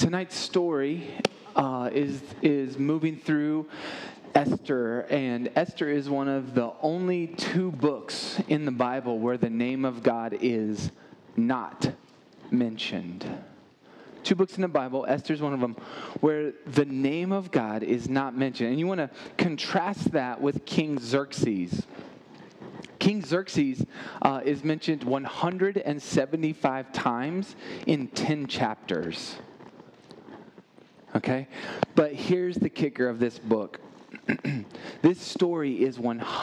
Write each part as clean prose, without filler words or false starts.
Tonight's story is moving through Esther, and Esther is one of the only two books in the Bible where the name of God is not mentioned. Two books in the Bible, Esther is one of them, where the name of God is not mentioned. And you want to contrast that with King Xerxes. King Xerxes is mentioned 175 times in 10 chapters. Okay? But here's the kicker of this book. This story is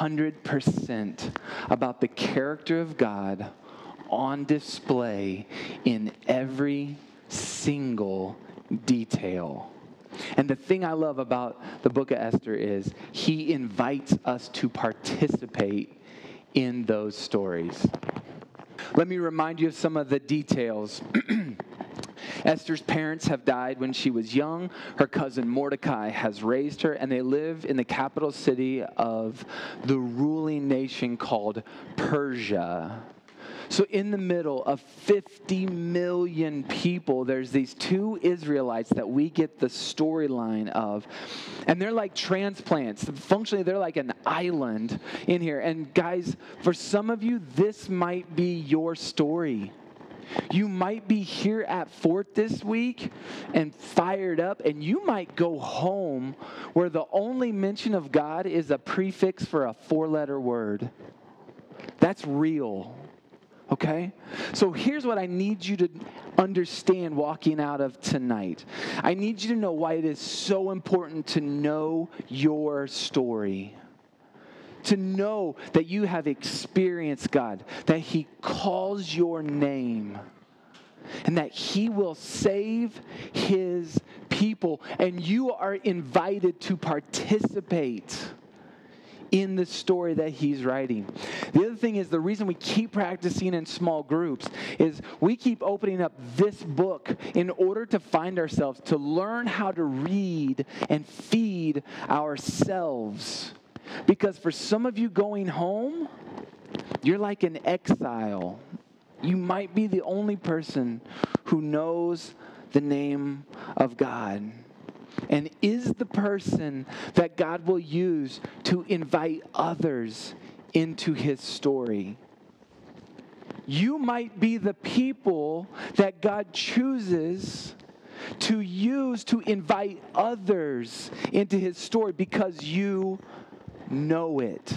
100% about the character of God on display in every single detail. And the thing I love about the book of Esther is he invites us to participate in those stories. Let me remind you of some of the details. Esther's parents have died when she was young. Her cousin Mordecai has raised her, and they live in the capital city of the ruling nation called Persia. So in the middle of 50 million people, there's these two Israelites that we get the storyline of. And they're like transplants. Functionally, they're like an island in here. And guys, for some of you, this might be your story. You might be here at Fort this week and fired up, and you might go home where the only mention of God is a prefix for a 4-letter word. That's real. Okay? So here's what I need you to understand walking out of tonight. I need you to know why it is so important to know your story. To know that you have experienced God, that He calls your name, and that He will save His people, and you are invited to participate in the story that He's writing. The other thing is, the reason we keep practicing in small groups is we keep opening up this book in order to find ourselves, to learn how to read and feed ourselves. Because for some of you going home, you're like an exile. You might be the only person who knows the name of God, and is the person that God will use to invite others into His story. You might be the people that God chooses to use to invite others into His story because you know it.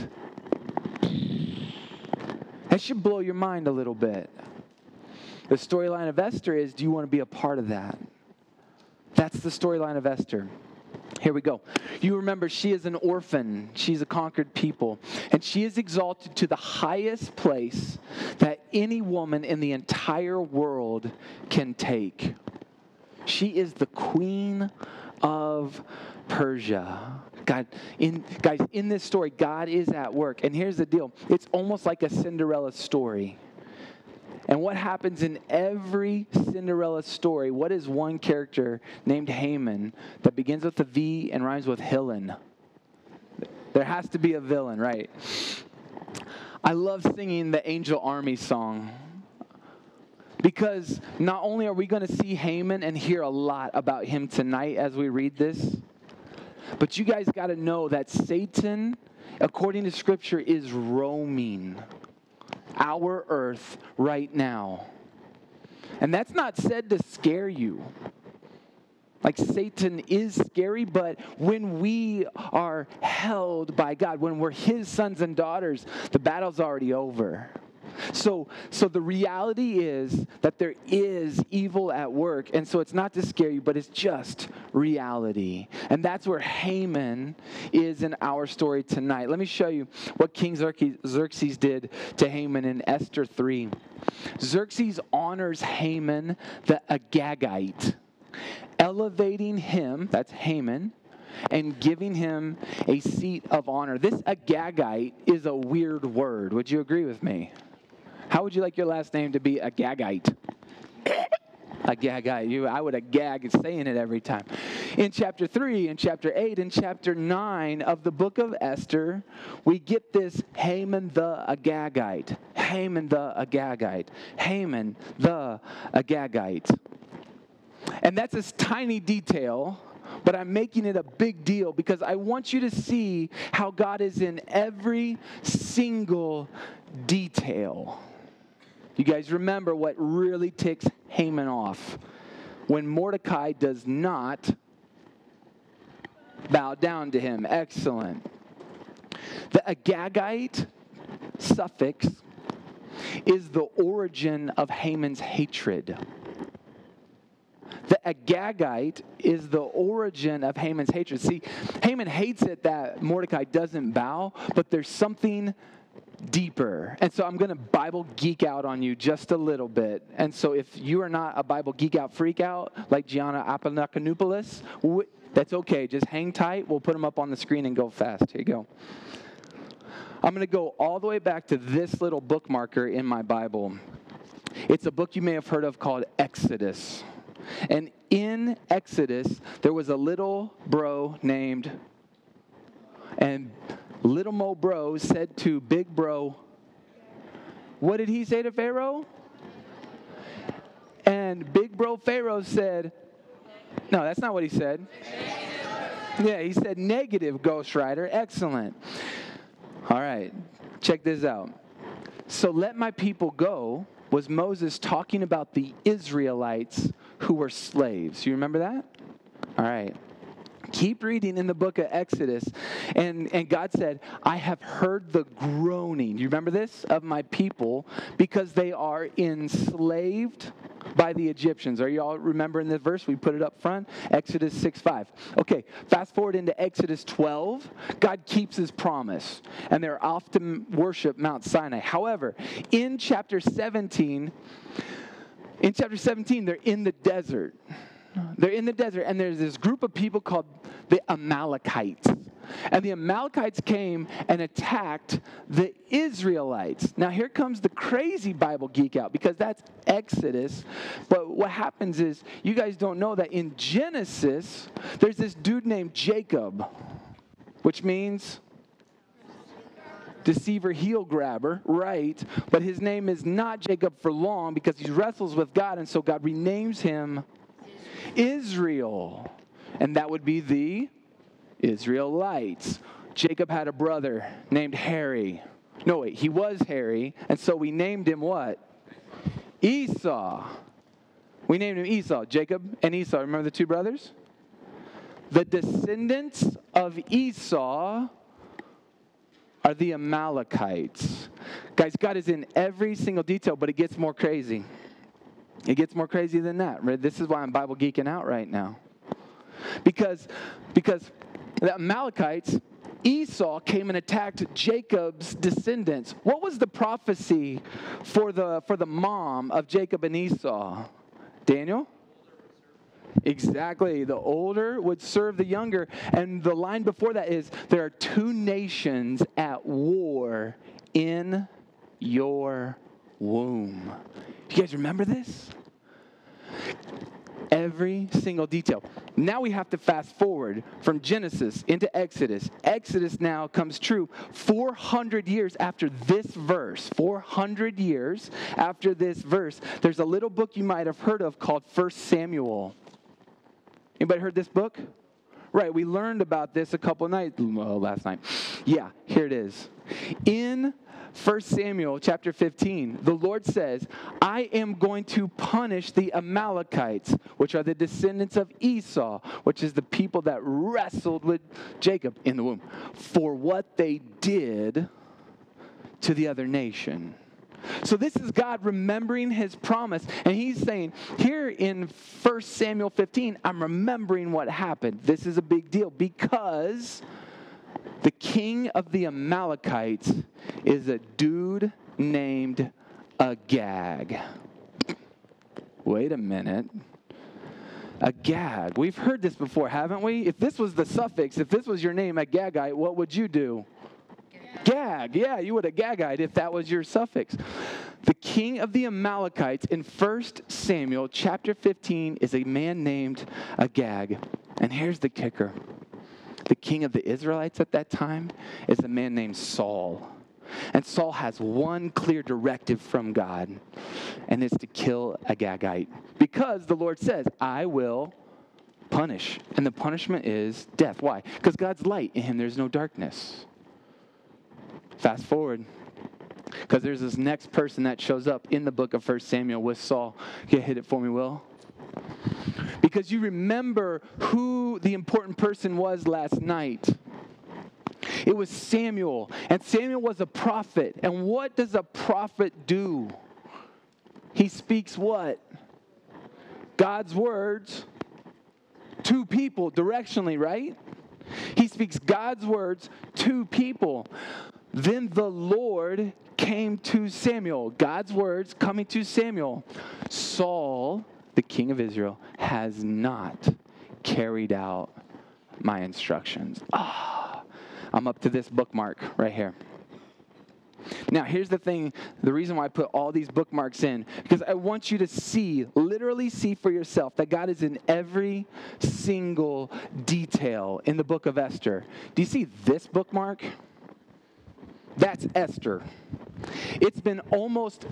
That should blow your mind a little bit. The storyline of Esther is, do you want to be a part of that? That's the storyline of Esther. Here we go. You remember, she is an orphan. She's a conquered people. And she is exalted to the highest place that any woman in the entire world can take. She is the queen of Persia. Guys, in this story, God is at work. And here's the deal. It's almost like a Cinderella story. And what happens in every Cinderella story, what is one character named Haman that begins with a V and rhymes with Hillen? There has to be a villain, right? I love singing the Angel Army song, because not only are we going to see Haman and hear a lot about him tonight as we read this, but you guys got to know that Satan, according to Scripture, is roaming our earth right now. And that's not said to scare you. Like, Satan is scary, but when we are held by God, when we're His sons and daughters, the battle's already over. So the reality is that there is evil at work, and so it's not to scare you, but it's just reality. And that's where Haman is in our story tonight. Let me show you what King Xerxes did to Haman in Esther 3. Xerxes honors Haman the Agagite, elevating him, that's Haman, and giving him a seat of honor. This Agagite is a weird word. Would you agree with me? How would you like your last name to be? Agagite? Agagite. I would agag saying it every time. In chapter 3, in chapter 8, in chapter 9 of the book of Esther, we get this Haman the Agagite. Haman the Agagite. Haman the Agagite. And that's a tiny detail, but I'm making it a big deal because I want you to see how God is in every single detail. You guys remember what really ticks Haman off? When Mordecai does not bow down to him. Excellent. The Agagite suffix is the origin of Haman's hatred. The Agagite is the origin of Haman's hatred. See, Haman hates it that Mordecai doesn't bow, but there's something deeper. And so I'm going to Bible geek out on you just a little bit. And so if you are not a Bible geek out freak out like Gianna Apollonopoulos, that's okay. Just hang tight. We'll put them up on the screen and go fast. Here you go. I'm going to go all the way back to this little bookmarker in my Bible. It's a book you may have heard of called Exodus. And in Exodus, there was a little bro named, and little Mo bro said to big bro, what did he say to Pharaoh? And big bro Pharaoh said, no, that's not what he said. Yeah, he said negative, Ghost Rider. Excellent. All right, check this out. So let my people go was Moses talking about the Israelites who were slaves. You remember that? All right. Keep reading in the book of Exodus. And God said, I have heard the groaning. You remember this? Of my people because they are enslaved by the Egyptians. Are you all remembering the verse? We put it up front. Exodus 6:5. Okay, fast forward into Exodus 12. God keeps his promise. And they're off to worship Mount Sinai. However, in chapter 17, they're in the desert. They're in the desert, and there's this group of people called the Amalekites. And the Amalekites came and attacked the Israelites. Now, here comes the crazy Bible geek out, because that's Exodus. But what happens is, you guys don't know that in Genesis, there's this dude named Jacob, which means deceiver, heel grabber, right? But his name is not Jacob for long because he wrestles with God, and so God renames him Israel. And that would be the Israelites. Jacob had a brother named Harry. No, wait, he was Harry, and so we named him what? Esau. We named him Esau. Jacob and Esau. Remember the two brothers? The descendants of Esau are the Amalekites. Guys, God is in every single detail, but it gets more crazy. It gets more crazy than that. Right? This is why I'm Bible geeking out right now. Because the Amalekites, Esau came and attacked Jacob's descendants. What was the prophecy for the mom of Jacob and Esau? Daniel? Exactly. The older would serve the younger. And the line before that is, there are two nations at war in your womb. You guys remember this? Every single detail. Now we have to fast forward from Genesis into Exodus. Exodus now comes true 400 years after this verse. 400 years after this verse. There's a little book you might have heard of called 1 Samuel. Anybody heard this book? Right, we learned about this a couple nights, last night. Yeah, here it is. In 1 Samuel chapter 15, the Lord says, I am going to punish the Amalekites, which are the descendants of Esau, which is the people that wrestled with Jacob in the womb, for what they did to the other nation. So this is God remembering his promise. And he's saying, here in 1 Samuel 15, I'm remembering what happened. This is a big deal because the king of the Amalekites is a dude named Agag. Wait a minute. Agag. We've heard this before, haven't we? If this was the suffix, if this was your name, Agagite, what would you do? Gag. Yeah, you would have Gagite if that was your suffix. The king of the Amalekites in 1 Samuel chapter 15 is a man named Agag. And here's the kicker. The king of the Israelites at that time is a man named Saul. And Saul has one clear directive from God, and it's to kill Agagite. Because the Lord says, I will punish. And the punishment is death. Why? Because God's light. In him there's no darkness. Fast forward. Because there's this next person that shows up in the book of 1 Samuel with Saul. Hit it for me, Will. Because you remember who the important person was last night. It was Samuel. And Samuel was a prophet. And what does a prophet do? He speaks what? God's words to people directionally, right? He speaks God's words to people. Then the Lord came to Samuel. God's words coming to Samuel. Saul, the king of Israel, has not carried out my instructions. I'm up to this bookmark right here. Now, here's the thing, the reason why I put all these bookmarks in, because I want you to see, literally see for yourself, that God is in every single detail in the book of Esther. Do you see this bookmark? That's Esther. It's been almost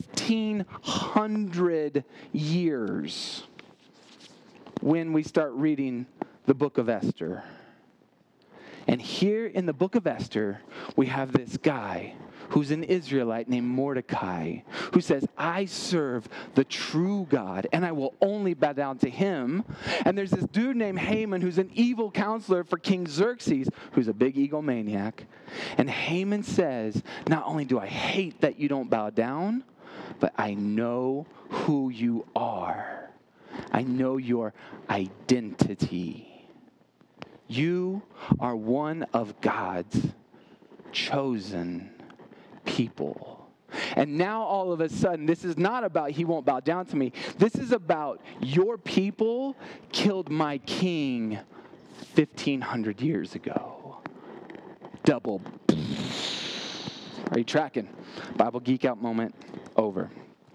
1,500 years when we start reading the book of Esther. And here in the book of Esther, we have this guy who's an Israelite named Mordecai, who says, I serve the true God, and I will only bow down to him. And there's this dude named Haman, who's an evil counselor for King Xerxes, who's a big egomaniac. And Haman says, not only do I hate that you don't bow down, but I know who you are. I know your identity. You are one of God's chosen people. And now all of a sudden, this is not about he won't bow down to me. This is about your people killed my king 1,500 years ago. Double. Are you tracking? Bible geek out moment over.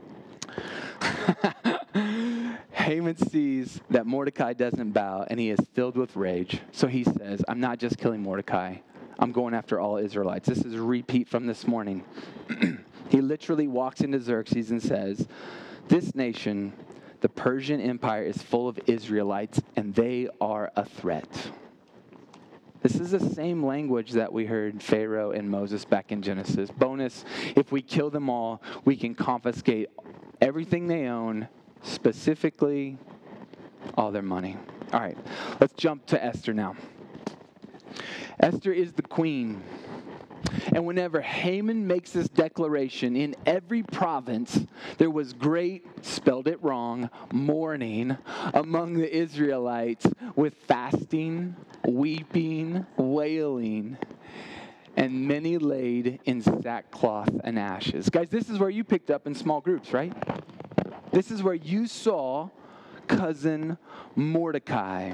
Haman sees that Mordecai doesn't bow, and he is filled with rage. So he says, I'm not just killing Mordecai. I'm going after all Israelites. This is a repeat from this morning. He literally walks into Xerxes and says, this nation, the Persian Empire, is full of Israelites, and they are a threat. This is the same language that we heard Pharaoh and Moses back in Genesis. Bonus, if we kill them all, we can confiscate everything they own, specifically all their money. All right, let's jump to Esther now. Esther is the queen. And whenever Haman makes this declaration, in every province, there was great, spelled it wrong, mourning among the Israelites with fasting, weeping, wailing, and many laid in sackcloth and ashes. Guys, this is where you picked up in small groups, right? This is where you saw cousin Mordecai.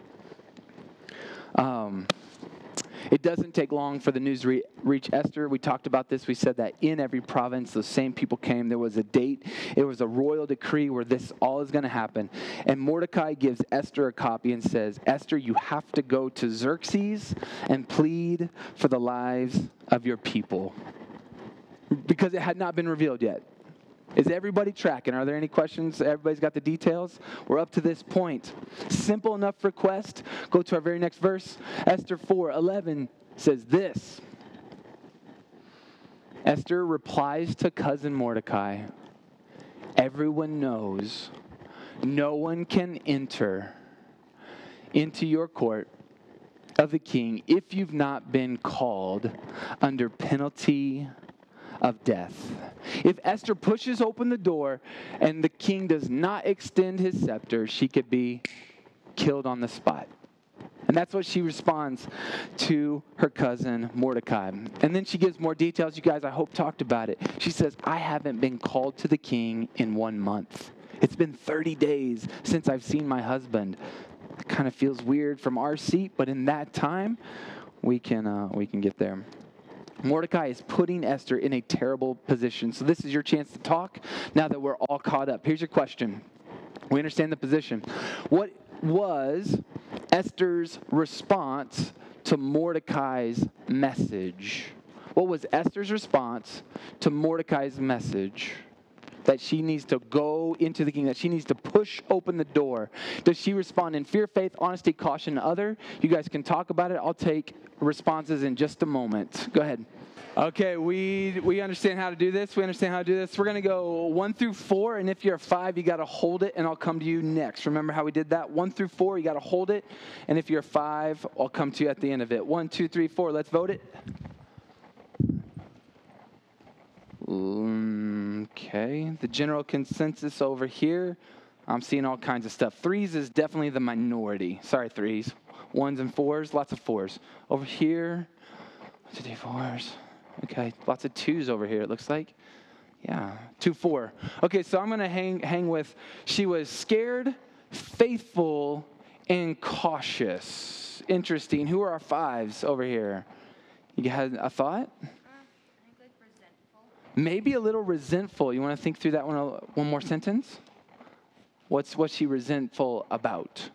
It doesn't take long for the news to reach Esther. We talked about this. We said that in every province, those same people came. There was a date. It was a royal decree where this all is going to happen. And Mordecai gives Esther a copy and says, Esther, you have to go to Xerxes and plead for the lives of your people. Because it had not been revealed yet. Is everybody tracking? Are there any questions? Everybody's got the details? We're up to this point. Simple enough request. Go to our very next verse. Esther 4:11 says this. Esther replies to cousin Mordecai, everyone knows no one can enter into your court of the king if you've not been called under penalty of death. If Esther pushes open the door and the king does not extend his scepter, she could be killed on the spot. And that's what she responds to her cousin Mordecai. And then she gives more details. You guys, I hope, talked about it. She says, I haven't been called to the king in 1 month. It's been 30 days since I've seen my husband. It kind of feels weird from our seat, but in that time, we can get there. Mordecai is putting Esther in a terrible position. So this is your chance to talk now that we're all caught up. Here's your question. We understand the position. What was Esther's response to Mordecai's message? What was Esther's response to Mordecai's message? That she needs to go into the king, that she needs to push open the door. Does she respond in fear, faith, honesty, caution, other? You guys can talk about it. I'll take responses in just a moment. Go ahead. Okay, we understand how to do this. We understand how to do this. We're going to go 1 through 4, and if you're a 5, you got to hold it, and I'll come to you next. Remember how we did that? 1 through 4, you got to hold it, and if you're a 5, I'll come to you at the end of it. 1, 2, 3, 4. Let's vote it. Okay, the general consensus over here, I'm seeing all kinds of stuff. 3s is definitely the minority. Sorry, 3s. 1s and 4s, lots of 4s. Over here, 1, 2, 3, 4s. Okay, lots of 2s over here, it looks like. Yeah, 2, 4. Okay, so I'm going to hang with, she was scared, faithful, and cautious. Interesting. Who are our 5s over here? You had a thought? Maybe a little resentful. You want to think through that one more sentence? What's she resentful about?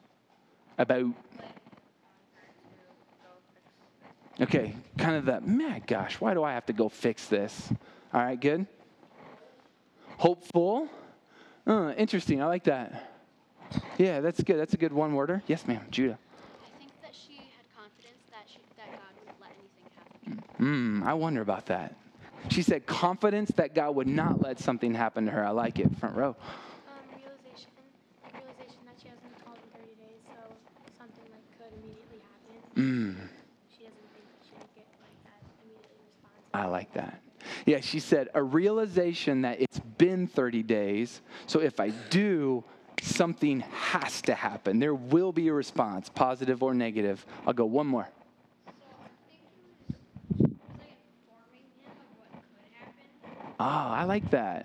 Okay, kind of the, man, gosh, why do I have to go fix this? All right, good. Hopeful. Interesting. I like that. Yeah, that's good. That's a good one-worder. Yes, ma'am. Judah. I think that she had confidence that God wouldn't let anything happen. I wonder about that. She said confidence that God would not let something happen to her. I like it. Front row. Realization that she hasn't been called in 30 days, so something like could immediately happen. She doesn't think that she would get like that immediately response. I like that. Yeah, she said a realization that it's been 30 days, so if I do, something has to happen. There will be a response, positive or negative. I'll go one more. Oh, I like that.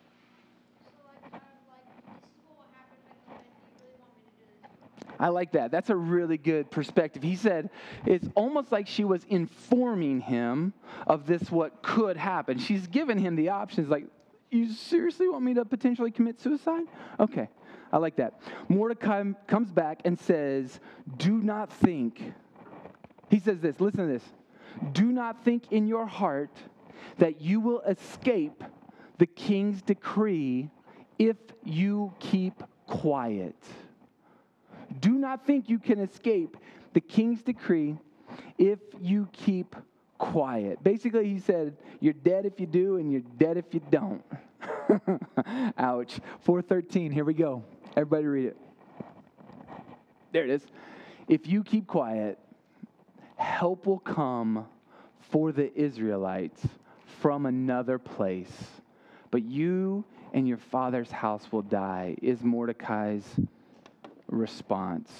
I like that. That's a really good perspective. He said it's almost like she was informing him of this, what could happen. She's given him the options like, you seriously want me to potentially commit suicide? Okay, I like that. Mordecai comes back and says, do not think. He says this, listen to this. Do not think in your heart that you will escape the king's decree if you keep quiet. Do not think you can escape the king's decree if you keep quiet. Basically, he said, you're dead if you do, and you're dead if you don't. Ouch. 4:13, here we go. Everybody read it. There it is. If you keep quiet, help will come for the Israelites from another place, but you and your father's house will die, is Mordecai's response.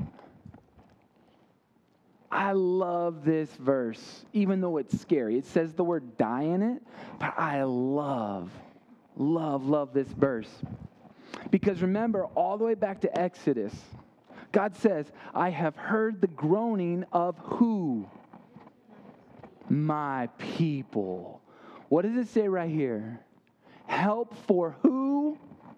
I love this verse, even though it's scary. It says the word die in it, but I love this verse. Because remember, all the way back to Exodus, God says, I have heard the groaning of who? My people. What does it say right here? Help for who?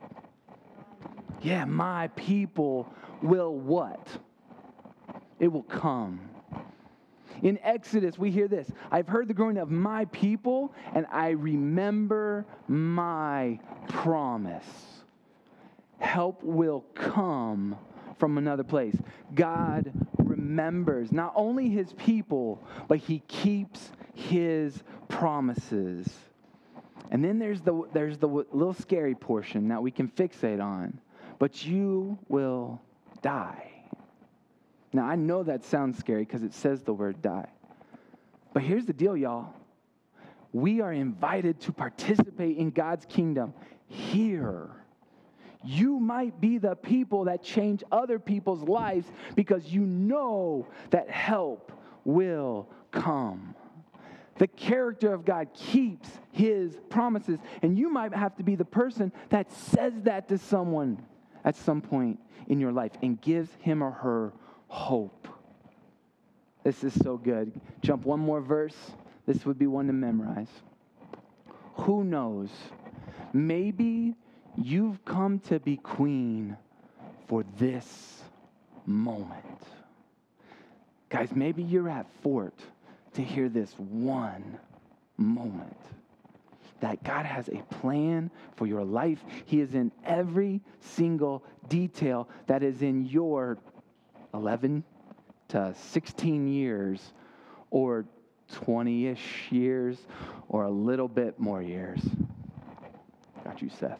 Yeah, my people will what? It will come. In Exodus, we hear this. I've heard the groaning of my people, and I remember my promise. Help will come from another place. God remembers not only his people, but he keeps his promises. And then there's the little scary portion that we can fixate on. But you will die. Now, I know that sounds scary because it says the word die. But here's the deal, y'all. We are invited to participate in God's kingdom here. You might be the people that change other people's lives because you know that help will come. The character of God keeps his promises, and you might have to be the person that says that to someone at some point in your life and gives him or her hope. This is so good. Jump one more verse. This would be one to memorize. Who knows? Maybe you've come to be queen for this moment. Guys, maybe you're at Fort to hear this one moment. That God has a plan for your life. He is in every single detail that is in your 11 to 16 years or 20-ish years or a little bit more years. Got you, Seth.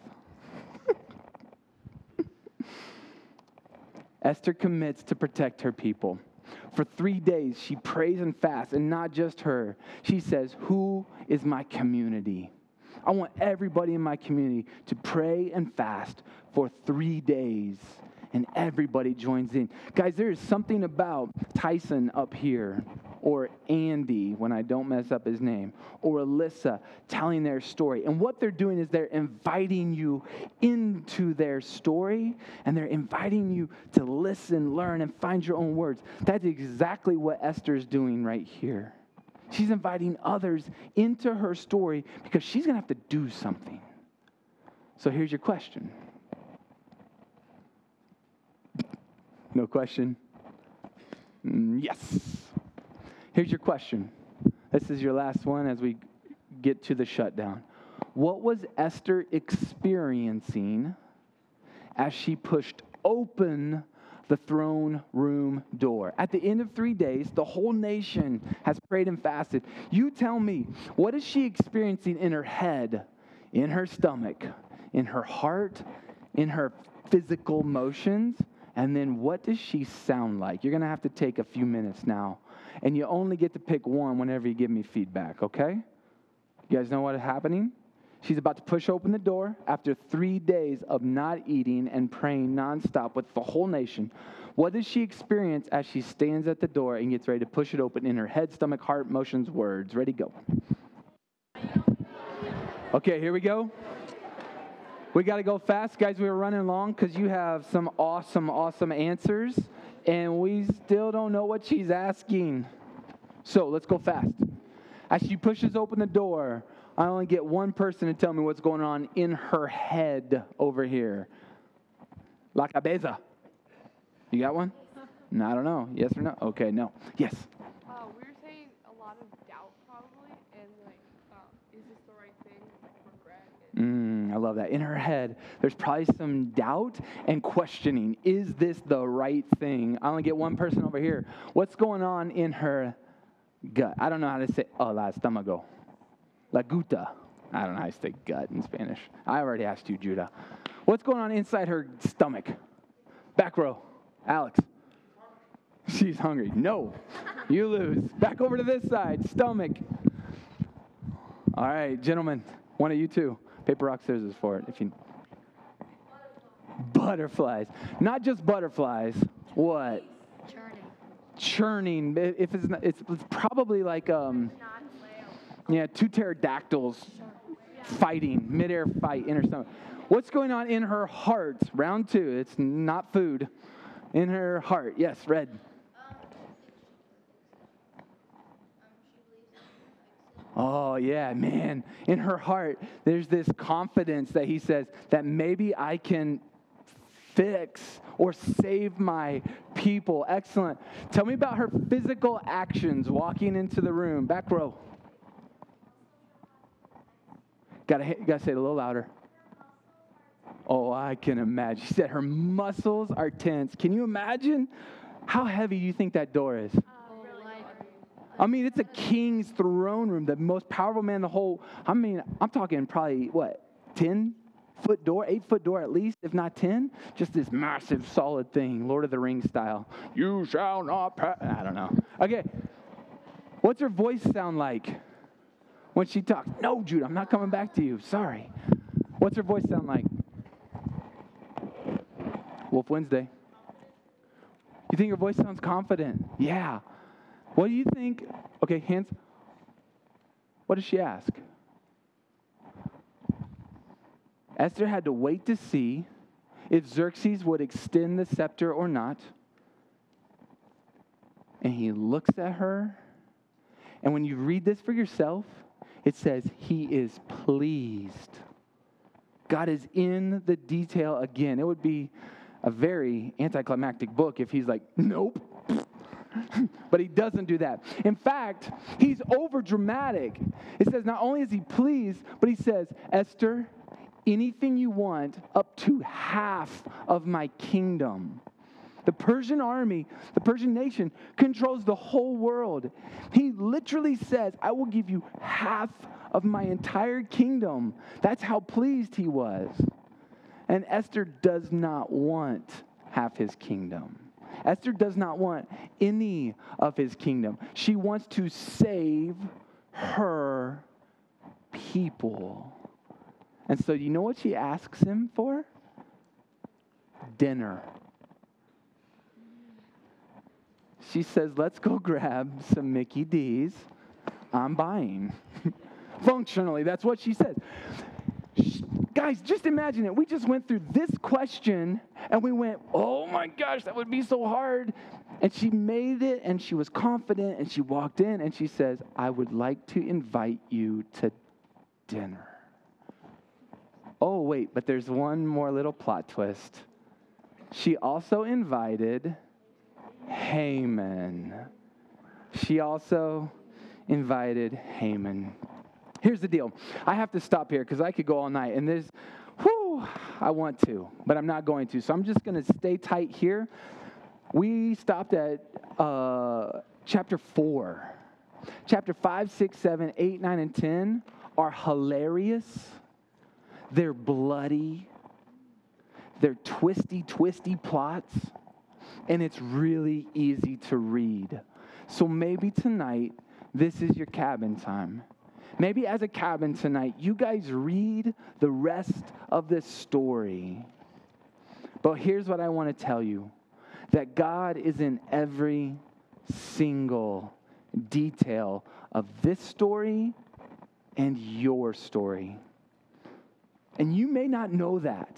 Esther commits to protect her people. For 3 days, she prays and fasts, and not just her. She says, who is my community? I want everybody in my community to pray and fast for 3 days, and everybody joins in. Guys, there is something about Tyson up here, or Andy, when I don't mess up his name, or Alyssa telling their story. And what they're doing is they're inviting you into their story, and they're inviting you to listen, learn, and find your own words. That's exactly what Esther's doing right here. She's inviting others into her story because she's going to have to do something. So here's your question. No question? Yes. Here's your question. This is your last one as we get to the shutdown. What was Esther experiencing as she pushed open the throne room door? At the end of 3 days, the whole nation has prayed and fasted. You tell me, what is she experiencing in her head, in her stomach, in her heart, in her physical motions? And then what does she sound like? You're going to have to take a few minutes now. And you only get to pick one whenever you give me feedback, okay? You guys know what is happening? She's about to push open the door after 3 days of not eating and praying nonstop with the whole nation. What does she experience as she stands at the door and gets ready to push it open in her head, stomach, heart, motions, words? Ready, go. Okay, here we go. We got to go fast. Guys, we were running long because you have some awesome answers, and we still don't know what she's asking. So let's go fast. As she pushes open the door, I only get one person to tell me what's going on in her head over here. La cabeza. You got one? No, I don't know. Yes or no? Okay, no. Yes. We were saying a lot of doubt probably, and like, is this the right thing? Regret. I love that. In her head, there's probably some doubt and questioning. Is this the right thing? I only get one person over here. What's going on in her gut? I don't know how to say, la estómago. La guta. I don't know how to say gut in Spanish. I already asked you, Judah. What's going on inside her stomach? Back row. Alex. She's hungry. No. You lose. Back over to this side. Stomach. All right, gentlemen. One of you two. Paper, rock, scissors for it. If you. Butterflies. Not just butterflies. What? Churning. If it's not, it's probably like two pterodactyls fighting, midair fight in her stomach. What's going on in her heart? Round two. It's not food. In her heart. Yes, red. Oh, yeah, man. In her heart, there's this confidence that he says that maybe I can fix or save my people. Excellent. Tell me about her physical actions walking into the room. Back row. Gotta say it a little louder. Oh, I can imagine. She said her muscles are tense. Can you imagine how heavy you think that door is? I mean, it's a king's throne room, the most powerful man in the whole. I mean, I'm talking probably, 10-foot door, 8-foot door at least, if not 10. Just this massive, solid thing, Lord of the Rings style. You shall not pass. I don't know. Okay. What's her voice sound like when she talks? No, Jude, I'm not coming back to you. Sorry. What's her voice sound like? Wolf Wednesday. You think her voice sounds confident? Yeah. What do you think? Okay, hands. What does she ask? Esther had to wait to see if Xerxes would extend the scepter or not. And he looks at her. And when you read this for yourself, it says he is pleased. God is in the detail again. It would be a very anticlimactic book if he's like, nope. But he doesn't do that. In fact, he's over dramatic. It says not only is he pleased, but he says, Esther, anything you want, up to half of my kingdom. The Persian army, the Persian nation, controls the whole world. He literally says, I will give you half of my entire kingdom. That's how pleased he was. And Esther does not want half his kingdom. Esther does not want any of his kingdom. She wants to save her people. And so you know what she asks him for? Dinner. She says, let's go grab some Mickey D's. I'm buying. Functionally, that's what she says. Guys, just imagine it. We just went through this question and we went, oh my gosh, that would be so hard. And she made it and she was confident and she walked in and she says, I would like to invite you to dinner. Oh, wait, but there's one more little plot twist. She also invited Haman. She also invited Haman. Here's the deal. I have to stop here because I could go all night. And I want to, but I'm not going to. So I'm just going to stay tight here. We stopped at chapter 4. Chapter 5, 6, 7, 8, 9, and 10 are hilarious. They're bloody. They're twisty plots. And it's really easy to read. So maybe tonight, this is your cabin time. Maybe as a cabin tonight, you guys read the rest of this story. But here's what I want to tell you. That God is in every single detail of this story and your story. And you may not know that.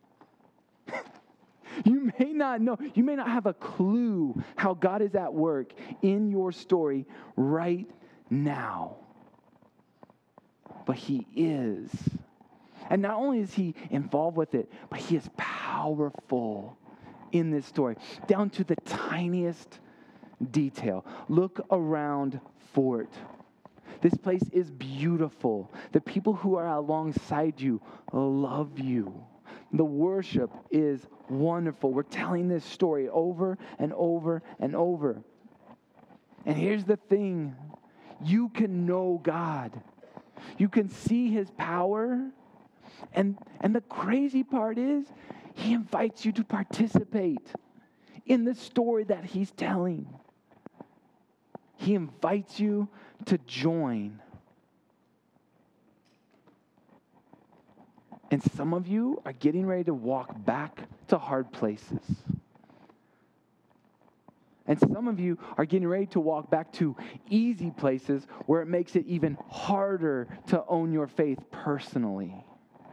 You may not know. You may not have a clue how God is at work in your story right now. But he is. And not only is he involved with it, but he is powerful in this story, down to the tiniest detail. Look around Fort. This place is beautiful. The people who are alongside you love you. The worship is wonderful. We're telling this story over and over and over. And here's the thing. You can know God. You can see his power. And the crazy part is, he invites you to participate in the story that he's telling. He invites you to join. And some of you are getting ready to walk back to hard places. And some of you are getting ready to walk back to easy places where it makes it even harder to own your faith personally.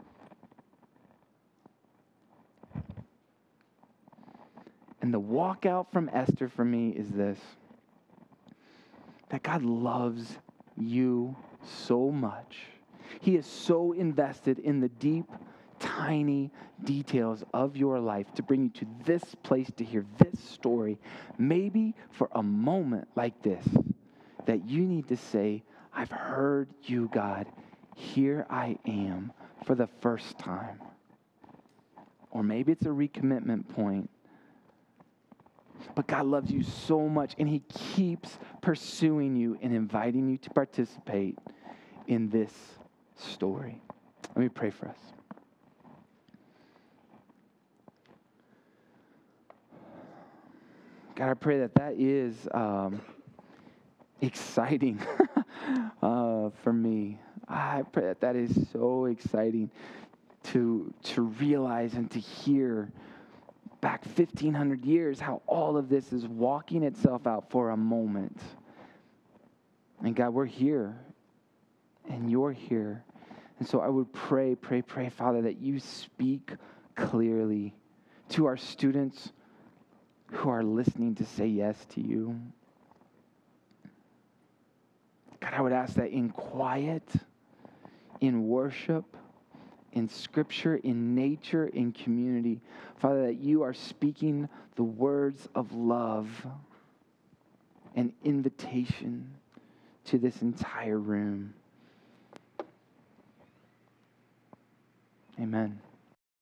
And the walkout from Esther for me is this: that God loves you so much. He is so invested in the deep, tiny details of your life to bring you to this place to hear this story. Maybe for a moment like this, that you need to say, I've heard you, God. Here I am for the first time. Or maybe it's a recommitment point. But God loves you so much, and he keeps pursuing you and inviting you to participate in this story. Let me pray for us. God, I pray that is exciting for me. I pray that is so exciting to realize and to hear back 1,500 years how all of this is walking itself out for a moment. And God, we're here. And you're here. And so I would pray, Father, that you speak clearly to our students who are listening to say yes to you. God, I would ask that in quiet, in worship, in scripture, in nature, in community, Father, that you are speaking the words of love an invitation to this entire room. Amen.